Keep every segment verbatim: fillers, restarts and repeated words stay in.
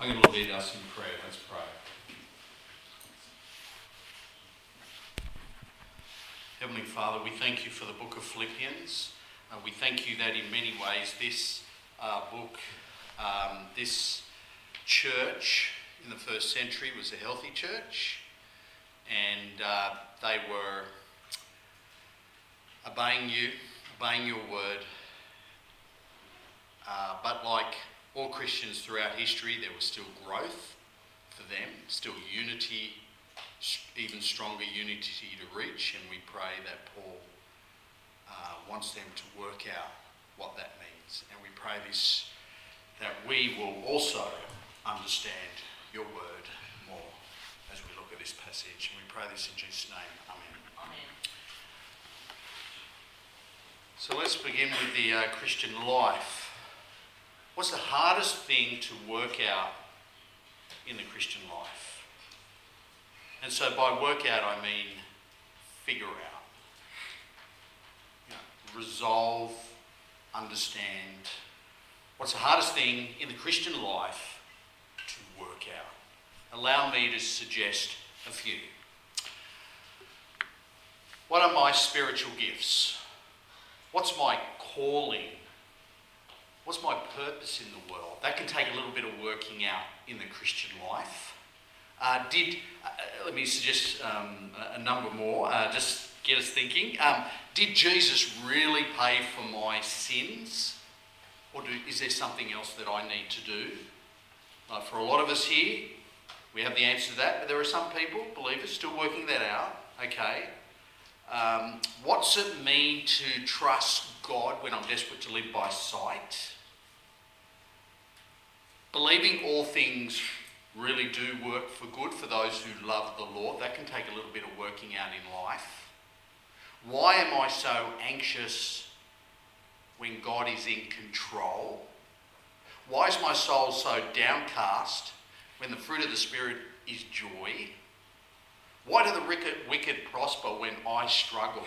I'm going to lead us in prayer. Let's pray. Heavenly Father, we thank you for the book of Philippians. Uh, we thank you that in many ways this uh, book, um, this church in the first century was a healthy church, and uh, they were obeying you, obeying your word. Uh, but like all Christians throughout history, there was still growth for them, still unity, even stronger unity to reach, and we pray that Paul uh, wants them to work out what that means. And we pray this, that we will also understand your word more as we look at this passage. And we pray this in Jesus' name. Amen. Amen. So let's begin with the uh, Christian life. What's the hardest thing to work out in the Christian life? And so by work out, I mean figure out. You know, resolve, understand. What's the hardest thing in the Christian life to work out? Allow me to suggest a few. What are my spiritual gifts? What's my calling? What's my purpose in the world? That can take a little bit of working out in the Christian life. Uh, did uh, let me suggest um, a number more, uh, just get us thinking. Um, did Jesus really pay for my sins? Or do, is there something else that I need to do? Uh, for a lot of us here, we have the answer to that, but there are some people, believers, still working that out. Okay. Um, what's it mean to trust God when I'm desperate to live by sight? Believing all things really do work for good for those who love the Lord. That can take a little bit of working out in life. Why am I so anxious when God is in control? Why is my soul so downcast when the fruit of the Spirit is joy? Why do the wicked, wicked prosper when I struggle?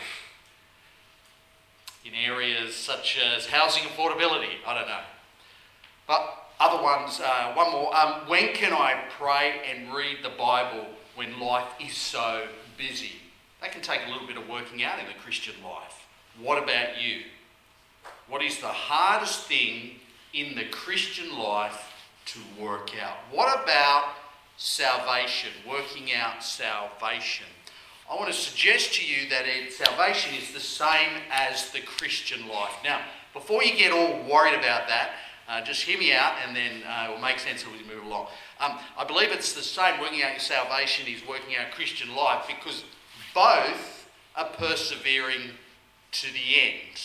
In areas such as housing affordability, I don't know. But other ones, uh, one more. Um, when can I pray and read the Bible when life is so busy? That can take a little bit of working out in the Christian life. What about you? What is the hardest thing in the Christian life to work out? What about salvation, working out salvation? I want to suggest to you that it, salvation is the same as the Christian life. Now, before you get all worried about that, uh, just hear me out and then uh, it will make sense as we move along. Um, I believe it's the same. Working out your salvation is working out Christian life because both are persevering to the end.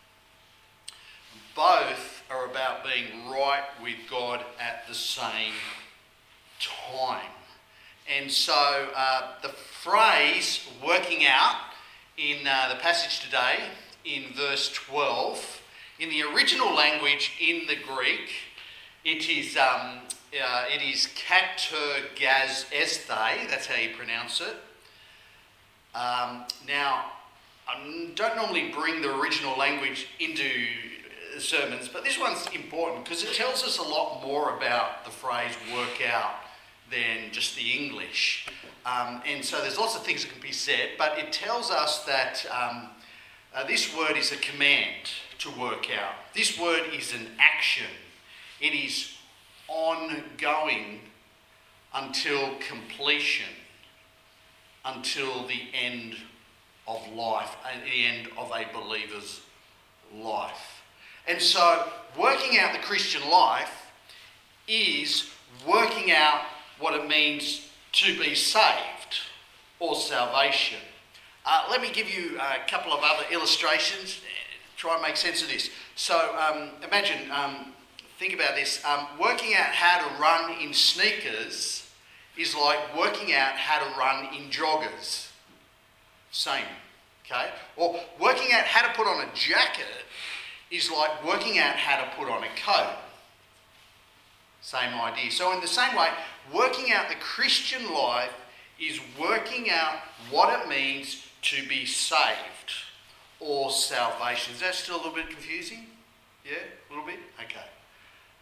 Both are about being right with God at the same time. And so uh, the phrase working out in uh, the passage today in verse twelve, in the original language in the Greek, it is um, uh, it is katergazesthai, that's how you pronounce it. Um, now, I don't normally bring the original language into sermons, but this one's important because it tells us a lot more about the phrase work out than just the English. Um, and so there's lots of things that can be said, but it tells us that um, uh, this word is a command to work out. This word is an action. It is ongoing until completion, until the end of life, and the end of a believer's life. And so working out the Christian life is working out what it means to be saved or salvation. Uh, let me give you a couple of other illustrations. Try and make sense of this. So um, imagine, um, think about this. Um, working out how to run in sneakers is like working out how to run in joggers. Same, okay? Or working out how to put on a jacket is like working out how to put on a coat. Same idea. So in the same way, working out the Christian life is working out what it means to be saved or salvation. Is that still a little bit confusing? Yeah, a little bit? Okay.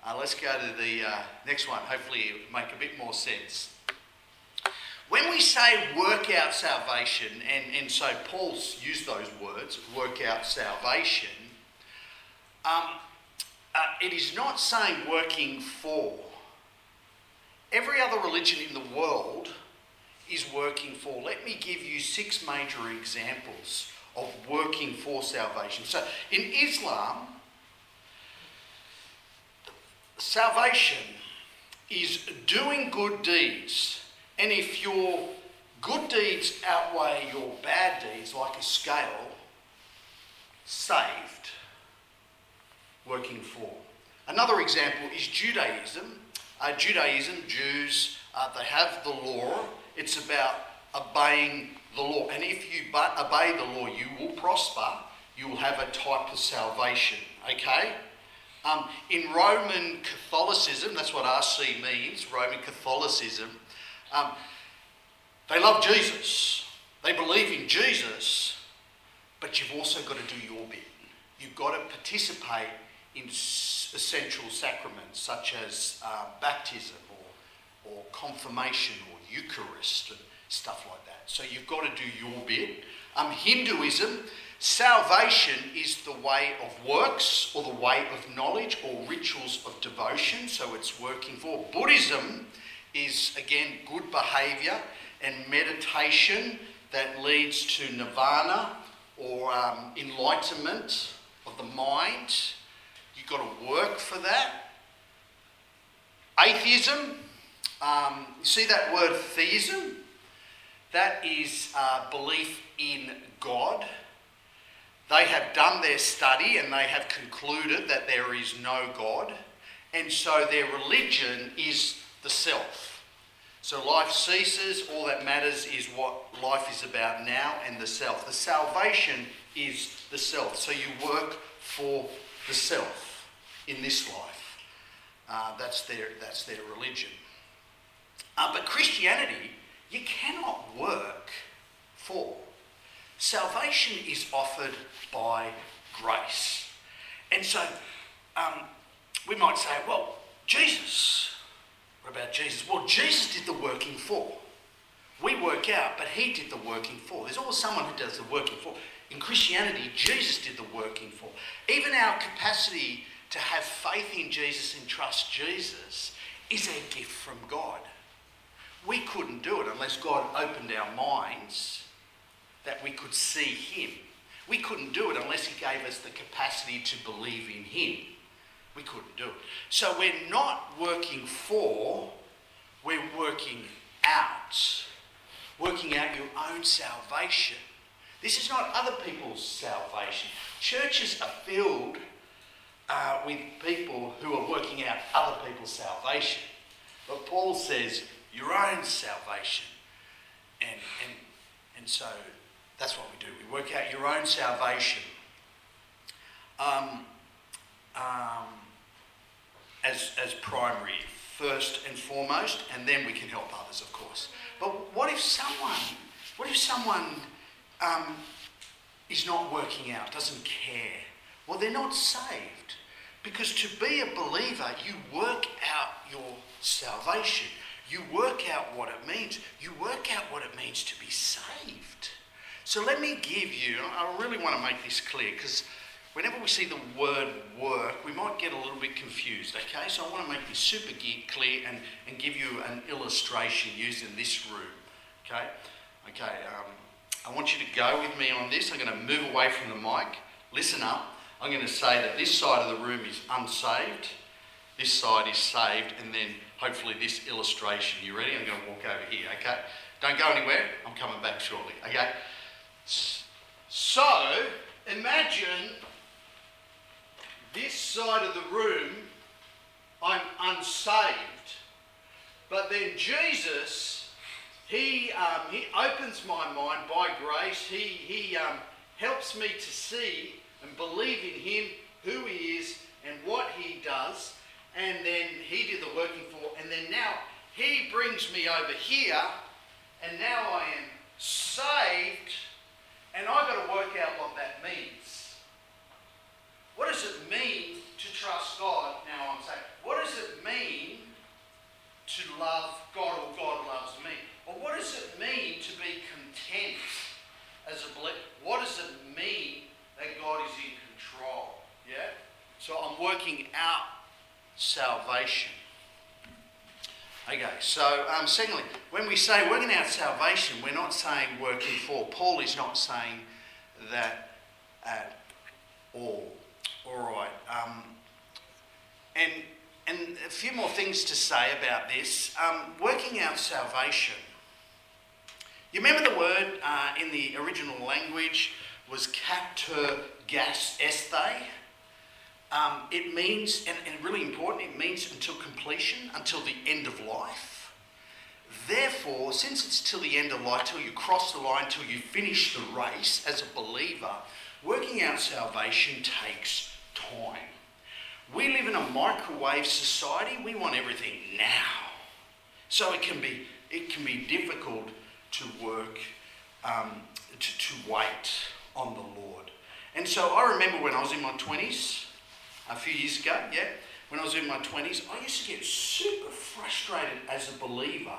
Uh, let's go to the uh, next one. Hopefully it'll make a bit more sense. When we say work out salvation, and, and so Paul's used those words, work out salvation, um, uh, it is not saying working for. Every other religion in the world is working for. Let me give you six major examples of working for salvation. So in Islam, salvation is doing good deeds, and if your good deeds outweigh your bad deeds, like a scale, saved, working for. Another example is Judaism. Uh, Judaism, Jews, uh, they have the law. It's about obeying the law. And if you but obey the law, you will prosper. You will have a type of salvation. Okay? Um, in Roman Catholicism, that's what R C means, Roman Catholicism, um, they love Jesus. They believe in Jesus, but you've also got to do your bit. You've got to participate in essential sacraments such as uh, baptism or, or confirmation or Eucharist and stuff like that. So you've got to do your bit. Um, Hinduism, salvation is the way of works or the way of knowledge or rituals of devotion, so it's working for. Buddhism is, again, good behaviour and meditation that leads to nirvana or um, enlightenment of the mind. You've got to work for that. Atheism, um, you see that word theism? That is uh, belief in God. They have done their study and they have concluded that there is no God, and so their religion is the self. So life ceases, all that matters is what life is about now and the self. The salvation is the self, so you work for the self in this life. Uh, that's their, that's their religion. Uh, but Christianity, you cannot work for. Salvation is offered by grace. And so um, we might say, well, Jesus, what about Jesus? Well, Jesus did the working for. We work out, but he did the working for. There's always someone who does the working for. In Christianity, Jesus did the working for. Even our capacity to have faith in Jesus and trust Jesus is a gift from God. We couldn't do it unless God opened our minds that we could see him. We couldn't do it unless he gave us the capacity to believe in him. We couldn't do it. So we're not working for, we're working out. Working out your own salvation. This is not other people's salvation. Churches are filled uh, with people who are working out other people's salvation. But Paul says, your own salvation. And, and, and so that's what we do. We work out your own salvation um, um, as, as primary, first and foremost, and then we can help others, of course. But what if someone, what if someone um, is not working out, doesn't care? Well, they're not saved. Because to be a believer, you work out your salvation. You work out what it means. You work out what it means to be saved. So let me give you, I really want to make this clear, because whenever we see the word work, we might get a little bit confused, okay? So I want to make this super clear and, and give you an illustration used in this room, okay? Okay, um, I want you to go with me on this. I'm going to move away from the mic. Listen up. I'm going to say that this side of the room is unsaved, this side is saved, and then hopefully this illustration. You ready? I'm going to walk over here, okay? Don't go anywhere. I'm coming back shortly, okay? So, imagine this side of the room, I'm unsaved. But then Jesus, he, um, he opens my mind by grace. He, he um, helps me to see and believe in him, who he is and what he does. And then he did the working for. And then now he brings me over here. And now I am saved. And I've got to work out what that means. What does it mean to trust God, now I'm saying, what does it mean to love God or God loves me? Or what does it mean to be content as a believer? What does it mean that God is in control? Yeah? So I'm working out salvation. Okay, so um, secondly, when we say working out salvation, we're not saying working for. Paul is not saying that at all. All right. Um, and and a few more things to say about this. Um, working out salvation. You remember the word uh, in the original language was kater gas esthe? Um, it means, and, and really important, it means until completion, until the end of life. Therefore, since it's till the end of life, till you cross the line, till you finish the race as a believer, working out salvation takes time. We live in a microwave society. We want everything now. So it can be, it can be difficult to work, um, to, to wait on the Lord. And so I remember when I was in my twenties, a few years ago, yeah, when I was in my twenties, I used to get super frustrated as a believer.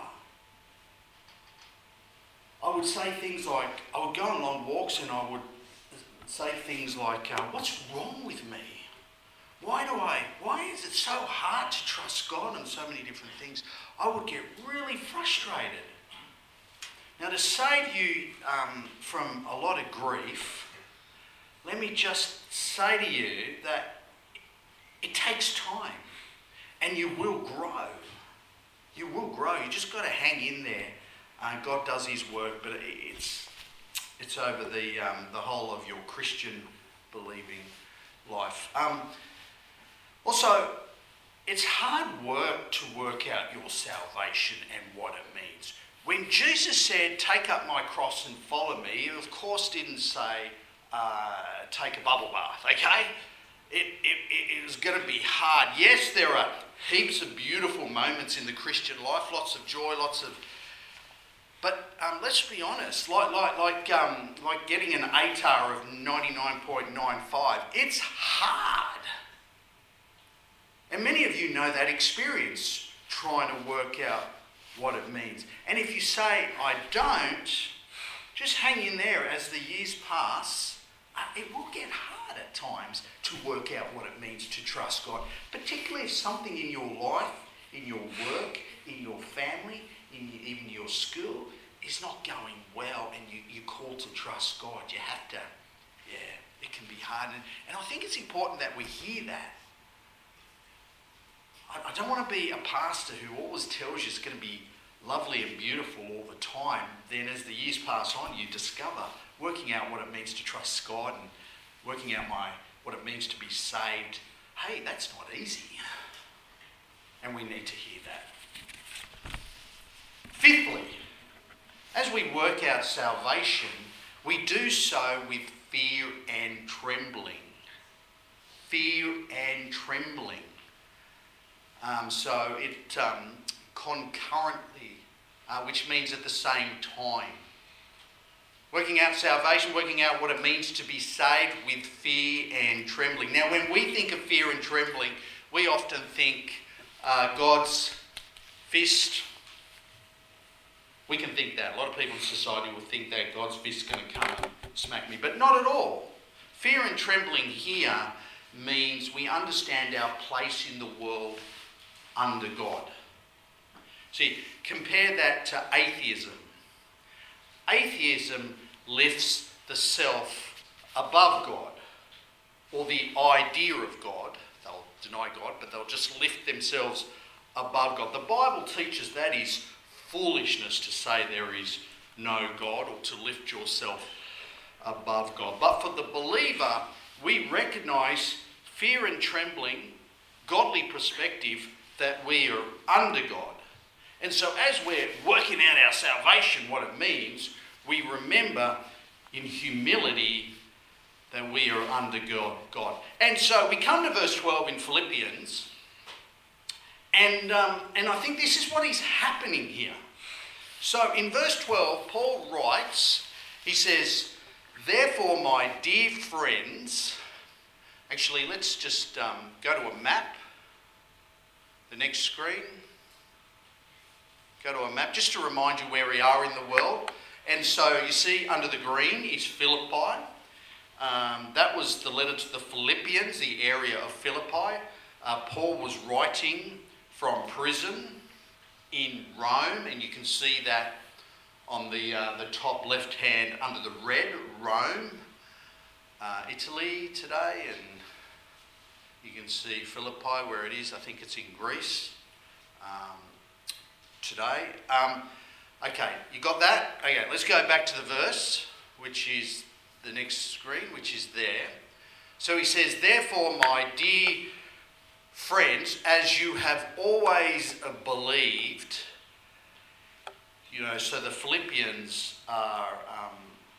I would say things like, I would go on long walks and I would say things like, uh, what's wrong with me? Why do I, why is it so hard to trust God and so many different things? I would get really frustrated. Now, to save you um, from a lot of grief, let me just say to you that it takes time, and you will grow. You will grow. You just got to hang in there. Uh, God does His work, but it's it's over the um, the whole of your Christian believing life. Um, also, it's hard work to work out your salvation and what it means. When Jesus said, "Take up my cross and follow me," He of course didn't say, uh, "Take a bubble bath." Okay. It, it, it was going to be hard. Yes, there are heaps of beautiful moments in the Christian life, lots of joy, lots of... But um, let's be honest, like like like um, like getting an A T A R of ninety-nine point nine five, it's hard. And many of you know that experience, trying to work out what it means. And if you say, I don't, just hang in there as the years pass. Uh, it will get hard at times to work out what it means to trust God, particularly if something in your life, in your work, in your family, in even your school is not going well and you, you're called to trust God. You have to, yeah, it can be hard. And, and I think it's important that we hear that. I, I don't want to be a pastor who always tells you it's going to be lovely and beautiful all the time. Then as the years pass on, you discover working out what it means to trust God and working out my what it means to be saved. Hey, that's not easy. And we need to hear that. Fifthly, as we work out salvation, we do so with fear and trembling. Fear and trembling. Um, so it um, concurrently, uh, which means at the same time. Working out salvation, working out what it means to be saved with fear and trembling. Now, when we think of fear and trembling, we often think uh, God's fist. We can think that. A lot of people in society will think that God's fist is going to come and smack me, but not at all. Fear and trembling here means we understand our place in the world under God. See, compare that to atheism. Atheism lifts the self above God, or the idea of God. They'll deny God, but they'll just lift themselves above God. The Bible teaches that is foolishness to say there is no God or to lift yourself above God. But for the believer, we recognise fear and trembling, godly perspective, that we are under God. And so as we're working out our salvation, what it means, we remember in humility that we are under God. And so we come to verse twelve in Philippians, and, um, and I think this is what is happening here. So in verse twelve, Paul writes, he says, "Therefore, my dear friends, Actually, let's just um, go to a map. The next screen. Go to a map just to remind you where we are in the world. And so you see under the green is Philippi. Um, that was the letter to the Philippians, the area of Philippi. Uh, Paul was writing from prison in Rome, and you can see that on the uh, the top left hand under the red, Rome, uh, Italy today, and you can see Philippi where it is. I think it's in Greece um, today. Um, okay, you got that? Okay, let's go back to the verse, which is the next screen, which is there. So he says, "Therefore, my dear friends, as you have always believed," you know, so the Philippians are um,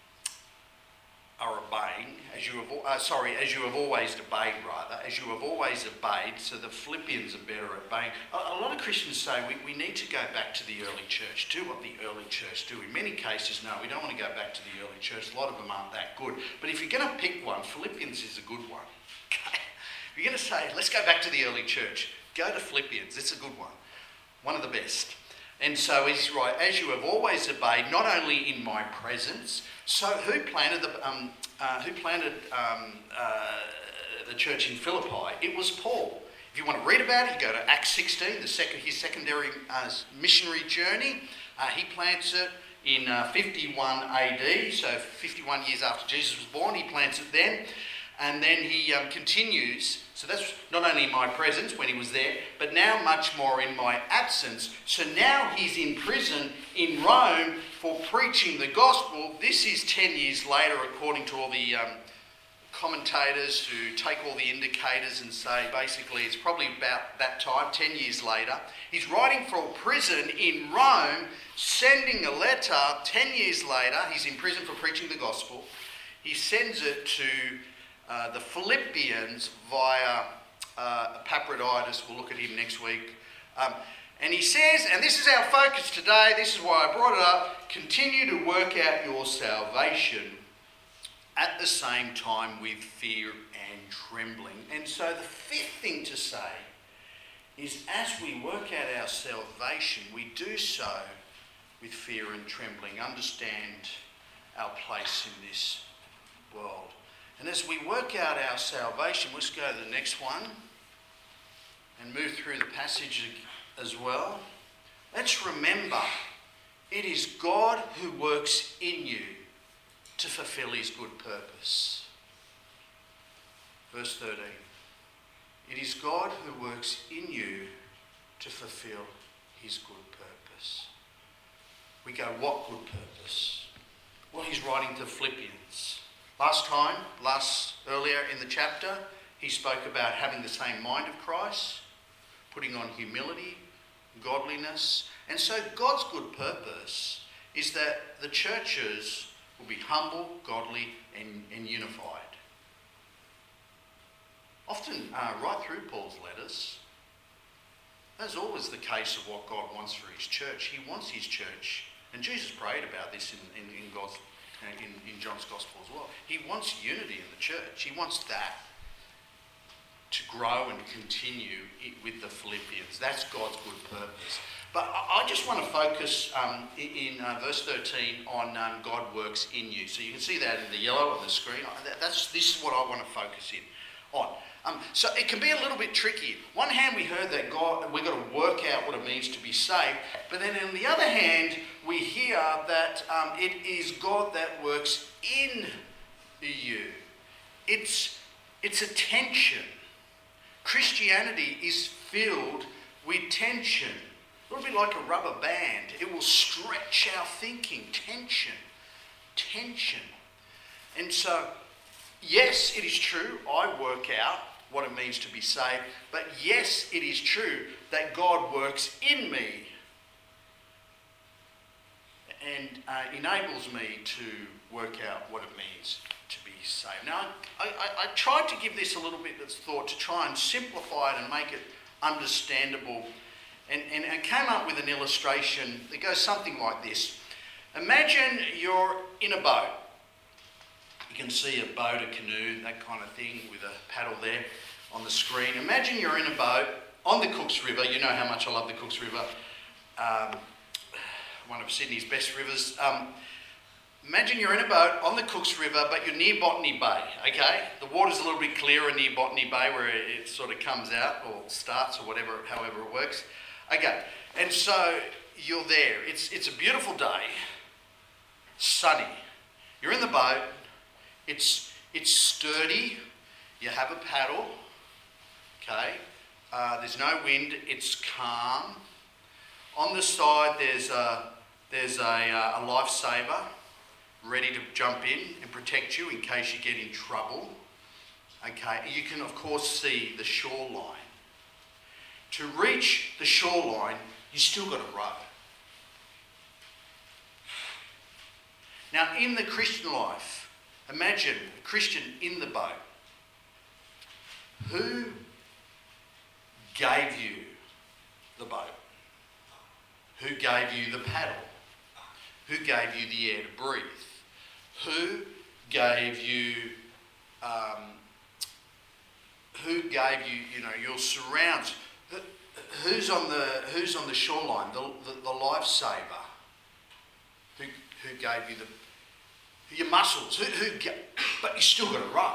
are obeying, as you have, uh, sorry, as you have always obeyed, rather, as you have always obeyed, so the Philippians are better at obeying. A, a lot of Christians say we, we need to go back to the early church, do what the early church do. In many cases, no, we don't want to go back to the early church. A lot of them aren't that good. But if you're going to pick one, Philippians is a good one. Okay? If you're going to say, let's go back to the early church, go to Philippians. It's a good one. One of the best. And so he's right, as you have always obeyed, not only in my presence. So who planted the um, uh, who planted um, uh, the church in Philippi? It was Paul. If you want to read about it, you go to Acts sixteen, the second his secondary uh, missionary journey. Uh, he plants it in uh, fifty-one A D, so fifty-one years after Jesus was born. He plants it then. And then he um, continues, so that's not only in my presence when he was there, but now much more in my absence. So now he's in prison in Rome for preaching the gospel. This is ten years later, according to all the um, commentators who take all the indicators and say basically it's probably about that time, ten years later. He's writing from prison in Rome, sending a letter ten years later. He's in prison for preaching the gospel. He sends it to Uh, the Philippians via uh, Epaphroditus. We'll look at him next week. Um, and he says, and this is our focus today, this is why I brought it up, continue to work out your salvation at the same time with fear and trembling. And so the fifth thing to say is as we work out our salvation, we do so with fear and trembling. Understand our place in this world. And as we work out our salvation, let's go to the next one and move through the passage as well. Let's remember, it is God who works in you to fulfill his good purpose. Verse thirteen. It is God who works in you to fulfill his good purpose. We go, what good purpose? Well, he's writing to Philippians. Last time, last earlier in the chapter, he spoke about having the same mind of Christ, putting on humility, godliness. And so God's good purpose is that the churches will be humble, godly, and, and unified. Often, uh, right through Paul's letters, that's always the case of what God wants for his church. He wants his church, and Jesus prayed about this in, in, in God's In, in John's Gospel as well. He wants unity in the church. He wants that to grow and continue with the Philippians. That's God's good purpose. But I just want to focus um, in uh, verse thirteen on um, God works in you. So you can see that in the yellow on the screen. That's This is what I want to focus in on. Um, so it can be a little bit tricky. On one hand, we heard that God, we've got to work out what it means to be saved. But then on the other hand, we hear that um, it is God that works in you. It's, it's a tension. Christianity is filled with tension. A little bit like a rubber band. It will stretch our thinking. Tension. Tension. And so, yes, it is true, I work out what it means to be saved. But yes, it is true that God works in me and uh, enables me to work out what it means to be saved. Now, I, I, I tried to give this a little bit of thought to try and simplify it and make it understandable. And, and I came up with an illustration that goes something like this. Imagine you're in a boat. You can see a boat, a canoe, that kind of thing with a paddle there on the screen. Imagine you're in a boat on the Cooks River. You know how much I love the Cooks River, um, one of Sydney's best rivers. Um, imagine you're in a boat on the Cooks River, but you're near Botany Bay, okay? The water's a little bit clearer near Botany Bay where it, it sort of comes out or starts or whatever, however it works. Okay, and so you're there. It's, it's a beautiful day, sunny. You're in the boat. It's, it's sturdy. You have a paddle, okay? Uh, there's no wind. It's calm. On the side, there's a, there's a, a lifesaver ready to jump in and protect you in case you get in trouble. Okay, you can of course see the shoreline. To reach the shoreline, you still got to row. Now, in the Christian life, imagine a Christian in the boat. Who gave you the boat? Who gave you the paddle? Who gave you the air to breathe? Who gave you, um, who gave you, you know, your surrounds? Who, who's on the who's on the shoreline? The the, the lifesaver. Who who gave you the your muscles? Who who? But you still got to row.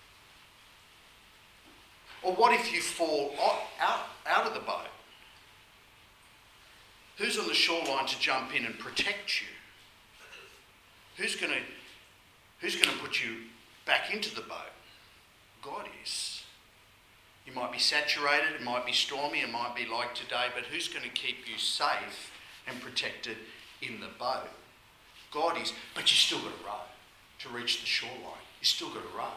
Or what if you fall out, out of the boat? Who's on the shoreline to jump in and protect you? Who's going to who's going to put you back into the boat? God is. You might be saturated, it might be stormy, it might be like today, but who's going to keep you safe and protected in the boat? God is, but you still got to row to reach the shoreline. You still got to row.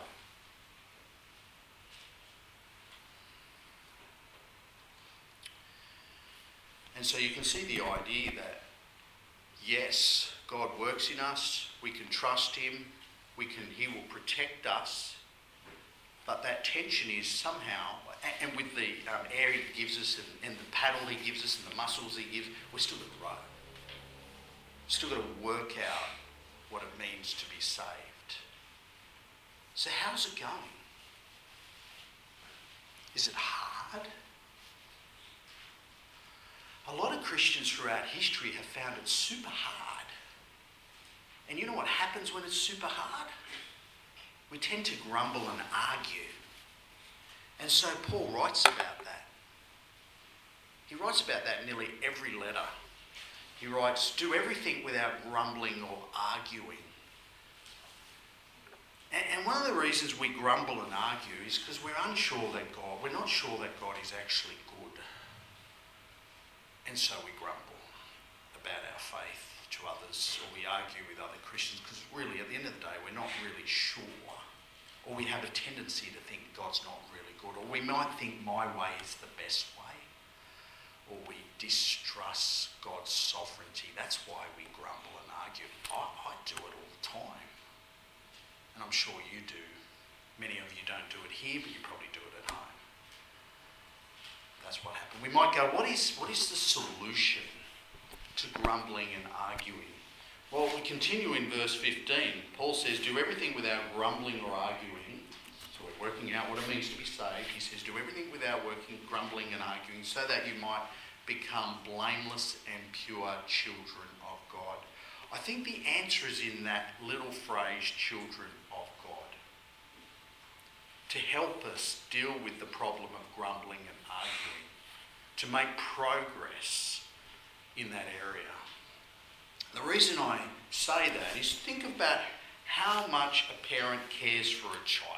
And so you can see the idea that, yes, God works in us, we can trust him, we can, he will protect us, but that tension is somehow, and with the um, air he gives us and, and the paddle he gives us and the muscles he gives, we're still got to row. Still got to work out what it means to be saved. So how's it going? Is it hard? A lot of Christians throughout history have found it super hard. And you know what happens when it's super hard? We tend to grumble and argue. And so Paul writes about that. He writes about that in nearly every letter. He writes, do everything without grumbling or arguing. And, and one of the reasons we grumble and argue is because we're unsure that God, we're not sure that God is actually good. And so we grumble about our faith to others, or we argue with other Christians, because really, at the end of the day, we're not really sure. Or we have a tendency to think God's not really good. Or we might think my way is the best way. Or we distrust God's sovereignty. That's why we grumble and argue. I, I do it all the time. And I'm sure you do. Many of you don't do it here, but you probably do it at home. That's what happened. We might go, what is what is the solution to grumbling and arguing? Well, we continue in verse fifteen. Paul says, do everything without grumbling or arguing. So we're working out what it means to be saved. He says, do everything without working, grumbling and arguing, so that you might become blameless and pure children of God. I think the answer is in that little phrase, children of God. To help us deal with the problem of grumbling and arguing, to make progress in that area. The reason I say that is think about how much a parent cares for a child.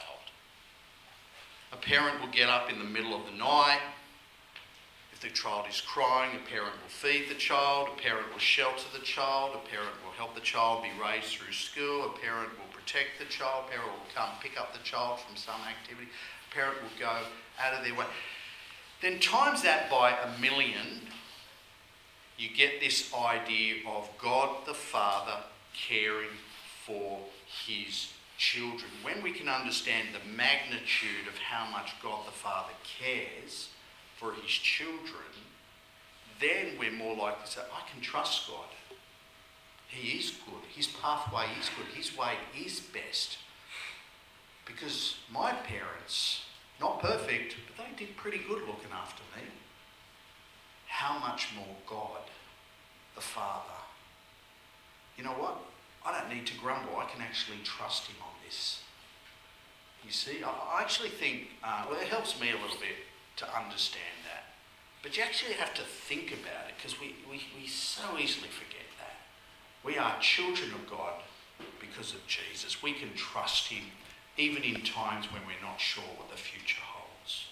A parent will get up in the middle of the night. If the child is crying, a parent will feed the child, a parent will shelter the child, a parent will help the child be raised through school, a parent will protect the child, a parent will come pick up the child from some activity, a parent will go out of their way. Then times that by a million, you get this idea of God the Father caring for his children. When we can understand the magnitude of how much God the Father cares for his children, then we're more likely to say, I can trust God. He is good. His pathway is good. His way is best Because my parents, not perfect, but they did pretty good looking after me. How much more God, the Father? You know what? I don't need to grumble. I can actually trust him on this. You see, I actually think, uh, well, it helps me a little bit to understand that. But you actually have to think about it, because we, we, we so easily forget that. We are children of God because of Jesus. We can trust him even in times when we're not sure what the future holds.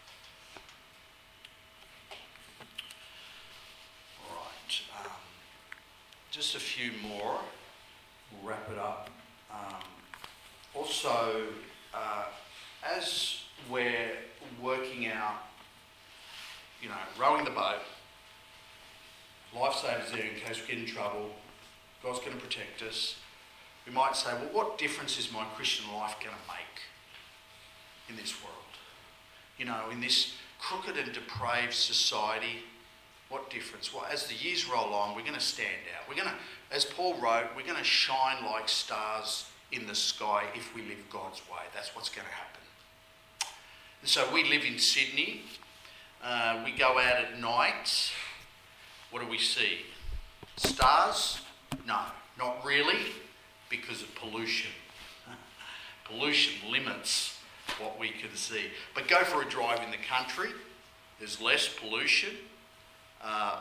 All right. Um, just a few more. We'll wrap it up. Um, also, uh, as we're working out, you know, rowing the boat, lifesavers there in case we get in trouble, God's going to protect us. We might say, well, what difference is my Christian life going to make in this world? You know, in this crooked and depraved society, what difference? Well, as the years roll on, we're going to stand out. We're going to, as Paul wrote, we're going to shine like stars in the sky if we live God's way. That's what's going to happen. And so we live in Sydney. Uh, we go out at night. What do we see? Stars? No, not really, because of pollution. Pollution limits what we can see. But go for a drive in the country. There's less pollution. Uh,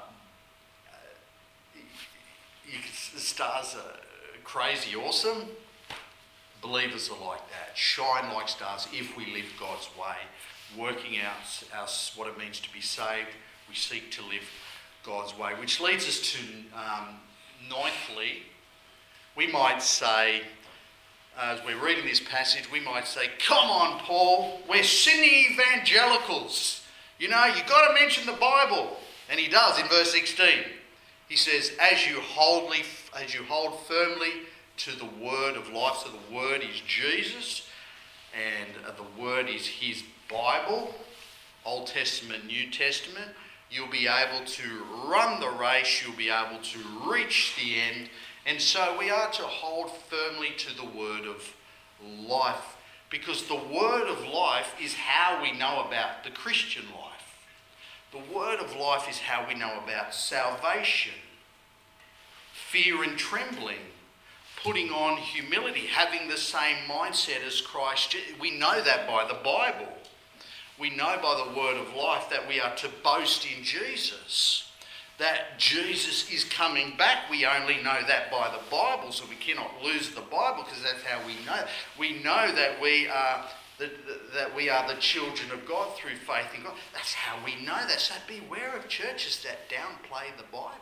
you can, the stars are crazy awesome. Believers are like that. Shine like stars if we live God's way, working out our, what it means to be saved. We seek to live God's way, which leads us to um, ninthly, we might say, as we're reading this passage, we might say, come on, Paul, we're Sydney evangelicals. You know, you've got to mention the Bible. And he does in verse sixteen. He says, as you, holdly, as you hold firmly to the word of life. So the word is Jesus, and the word is his Bible, Old Testament, New Testament. You'll be able to run the race. You'll be able to reach the end. And so we are to hold firmly to the word of life, because the word of life is how we know about the Christian life. The word of life is how we know about salvation, fear and trembling, putting on humility, having the same mindset as Christ. We know that by the Bible. We know by the word of life that we are to boast in Jesus, that Jesus is coming back. We only know that by the Bible, so we cannot lose the Bible, because that's how we know. We know that we are that, that we are the children of God through faith in God. That's how we know that. So beware of churches that downplay the Bible.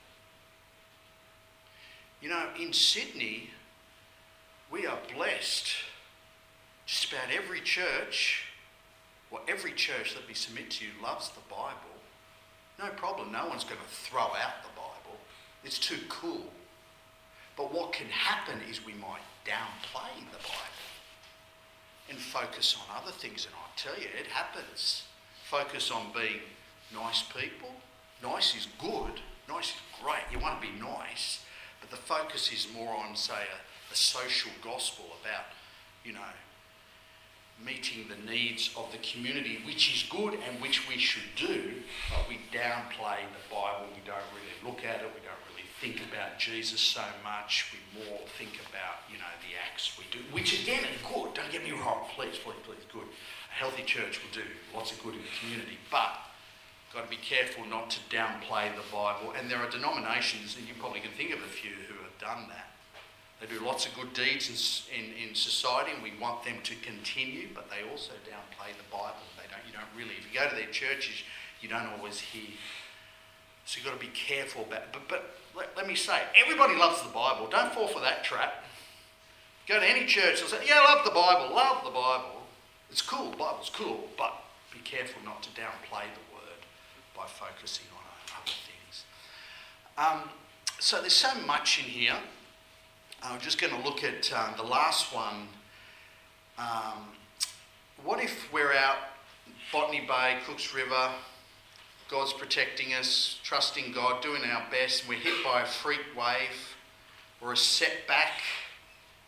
You know, in Sydney, we are blessed. Just about every church, well, every church that we submit to loves the Bible. No problem. No one's going to throw out the Bible. It's too cool. But what can happen is we might downplay the Bible and focus on other things. And I tell you, it happens. Focus on being nice people. Nice is good. Nice is great. You want to be nice. But the focus is more on, say, a, a social gospel about, you know, meeting the needs of the community, which is good and which we should do, but we downplay the Bible. We don't really look at it. We don't really think about Jesus so much. We more think about, you know, the acts we do, which again are good. Don't get me wrong. Please, please, please, good. A healthy church will do lots of good in the community, but got to be careful not to downplay the Bible. And there are denominations, and you probably can think of a few, who have done that. They do lots of good deeds in, in, in society, and we want them to continue, but they also downplay the Bible. They don't. You don't really. If you go to their churches, you don't always hear. So you've got to be careful about it. But, but let, let me say, everybody loves the Bible. Don't fall for that trap. Go to any church, they'll say, yeah, I love the Bible, love the Bible. It's cool, the Bible's cool, but be careful not to downplay the word by focusing on other things. Um, so there's so much in here. I'm just going to look at um, the last one. Um, what if we're out Botany Bay, Cooks River, God's protecting us, trusting God, doing our best, and we're hit by a freak wave or a setback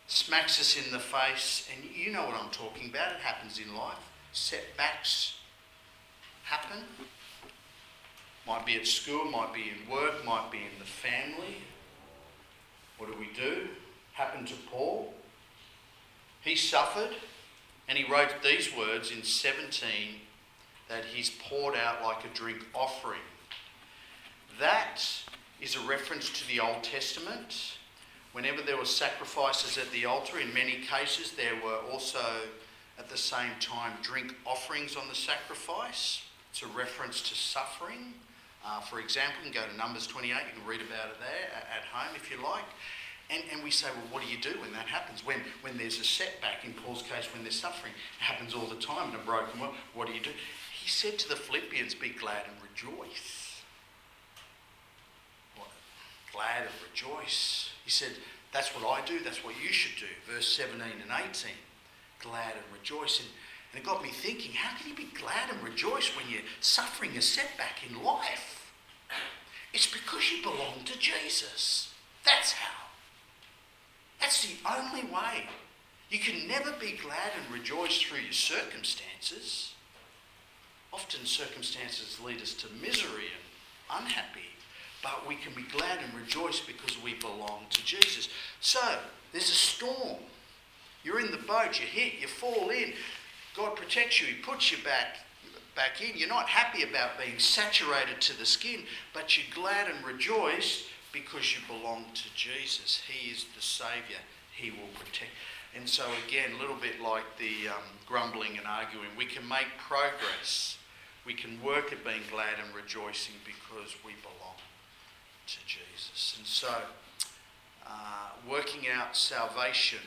smacks us in the face, and you know what I'm talking about. It happens in life. Setbacks happen. Might be at school, might be in work, might be in the family. What do we do? Happened to Paul. He suffered, and he wrote these words in seventeen, that he's poured out like a drink offering. That is a reference to the Old Testament. Whenever there were sacrifices at the altar, in many cases there were also at the same time drink offerings on the sacrifice. It's a reference to suffering. Uh, for example, you can go to Numbers twenty-eight, you can read about it there at home if you like. And, and we say, well, what do you do when that happens? When, when there's a setback, in Paul's case, when there's suffering, it happens all the time in a broken world. What do you do? He said to the Philippians, be glad and rejoice. What? Glad and rejoice. He said, that's what I do, that's what you should do. Verse seventeen and eighteen, glad and rejoice. And, and it got me thinking, how can you be glad and rejoice when you're suffering a setback in life? It's because you belong to Jesus. That's how. That's the only way. You can never be glad and rejoice through your circumstances. Often circumstances lead us to misery and unhappy. But we can be glad and rejoice because we belong to Jesus. So, there's a storm. You're in the boat, you hit, you fall in. God protects you, he puts you back, back in. You're not happy about being saturated to the skin, but you're glad and rejoice because you belong to Jesus. He is the Saviour. He will protect. And so again, a little bit like the um, grumbling and arguing, we can make progress. We can work at being glad and rejoicing because we belong to Jesus. And so, uh, working out salvation,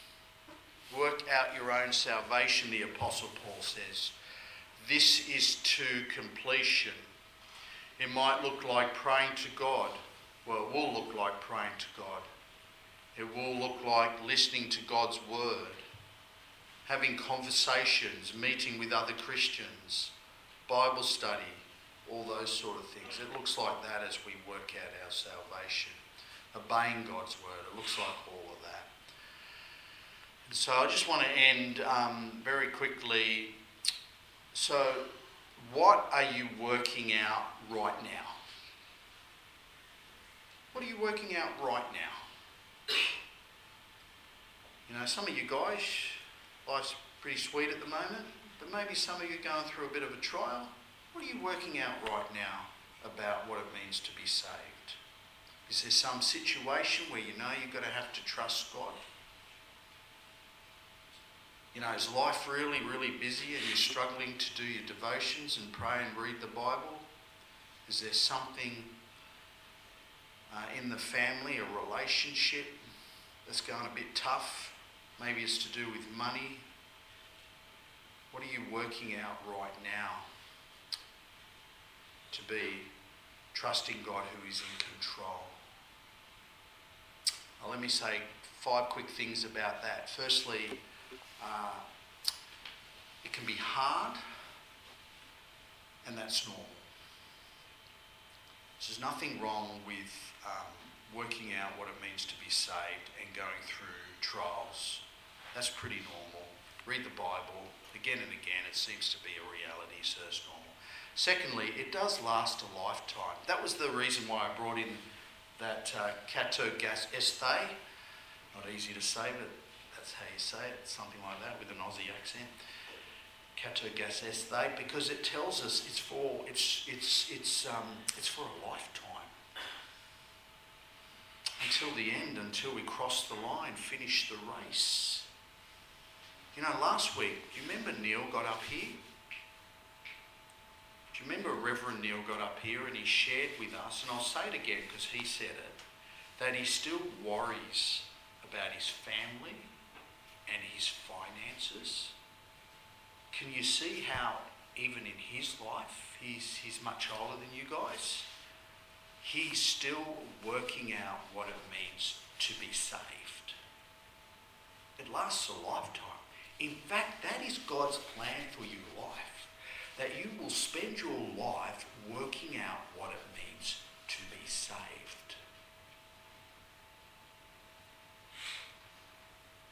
work out your own salvation, the Apostle Paul says. This is to completion. It might look like praying to God. Well, it will look like praying to God. It will look like listening to God's word, having conversations, meeting with other Christians, Bible study, all those sort of things. It looks like that as we work out our salvation. Obeying God's word, it looks like all of that. And so I just want to end um, very quickly. So what are you working out right now? What are you working out right now? You know, some of you guys, life's pretty sweet at the moment, but maybe some of you are going through a bit of a trial. What are you working out right now about what it means to be saved? Is there some situation where you know you're going to have to trust God? You know, is life really, really busy and you're struggling to do your devotions and pray and read the Bible? Is there something uh, in the family, a relationship that's going a bit tough? Maybe it's to do with money. What are you working out right now to be trusting God who is in control? Now, let me say five quick things about that. Firstly, uh, it can be hard, and that's normal. So there's nothing wrong with um, working out what it means to be saved and going through trials. That's pretty normal. Read the Bible again and again. It seems to be a reality, so it's normal. Secondly, it does last a lifetime. That was the reason why I brought in that uh, Kato gas esthe. Not easy to say, but that's how you say it. Something like that with an Aussie accent. Kato gas esthe, because it tells us it's for it's it's it's um it's for a lifetime. Until the end, until we cross the line, finish the race. You know, last week, do you remember Neil got up here? Do you remember Reverend Neil got up here and he shared with us, and I'll say it again because he said it, that he still worries about his family and his finances? Can you see how even in his life, he's, he's much older than you guys, he's still working out what it means to be saved? It lasts a lifetime. In fact, that is God's plan for your life, that you will spend your life working out what it means to be saved.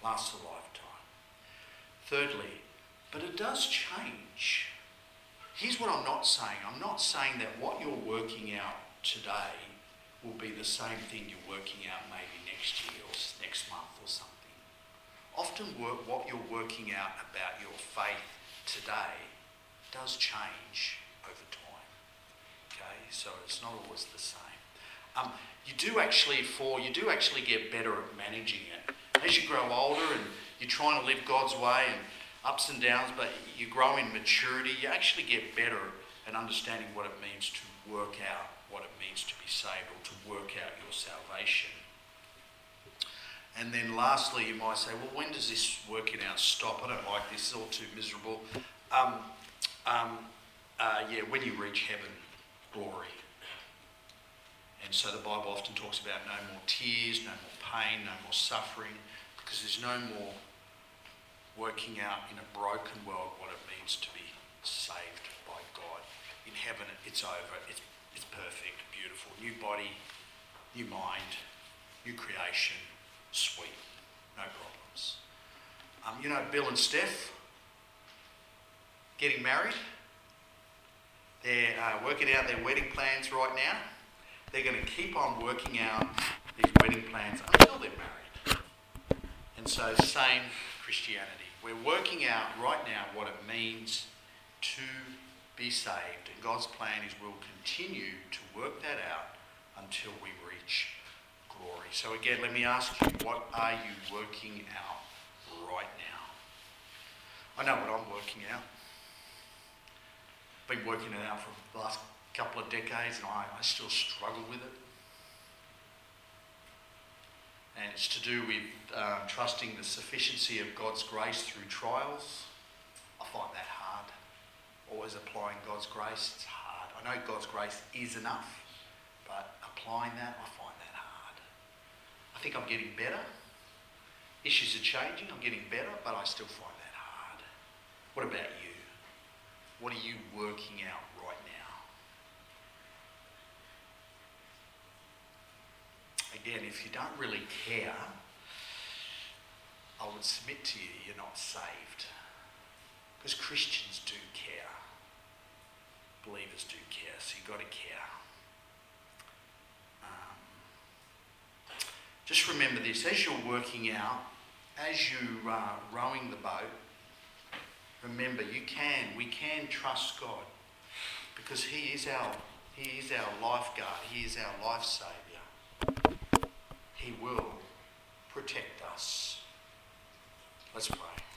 lasts a lifetime. Thirdly, but it does change. Here's what I'm not saying. I'm not saying that what you're working out today will be the same thing you're working out maybe next year or next month or something. Often work, what you're working out about your faith today does change over time. Okay, so it's not always the same. Um, you do actually for you do actually get better at managing it as you grow older, and you're trying to live God's way, and ups and downs, but you grow in maturity. You actually get better at understanding what it means to work out what it means to be saved, or to work out your salvation. And then lastly, you might say, well, when does this working out stop? I don't like this, it's all too miserable. Um, um, uh, yeah, when you reach heaven, glory. And so the Bible often talks about no more tears, no more pain, no more suffering, because there's no more working out in a broken world what it means to be saved by God. In heaven, it's over. It's, it's perfect, beautiful. New body, new mind, new creation. Sweet, no problems. Um, you know, Bill and Steph getting married. They're uh, working out their wedding plans right now. They're going to keep on working out these wedding plans until they're married. And so, same Christianity. We're working out right now what it means to be saved. And God's plan is we'll continue to work that out until we reach glory. So again, let me ask you, what are you working out right now? I know what I'm working out. I've been working it out for the last couple of decades, and I, I still struggle with it. And it's to do with um, trusting the sufficiency of God's grace through trials. I find that hard. Always applying God's grace, it's hard. I know God's grace is enough, but applying that, I find that hard. I think I'm getting better. Issues are changing, I'm getting better, but I still find that hard. What about you? What are you working out right now? Again, if you don't really care, I would submit to you, you're not saved. Because Christians do care. Believers do care, so you've got to care. Um, just remember this, as you're working out, as you are uh, rowing the boat, remember you can, we can trust God. Because He is our, He is our lifeguard, He is our life saviour. He will protect us. Let's pray.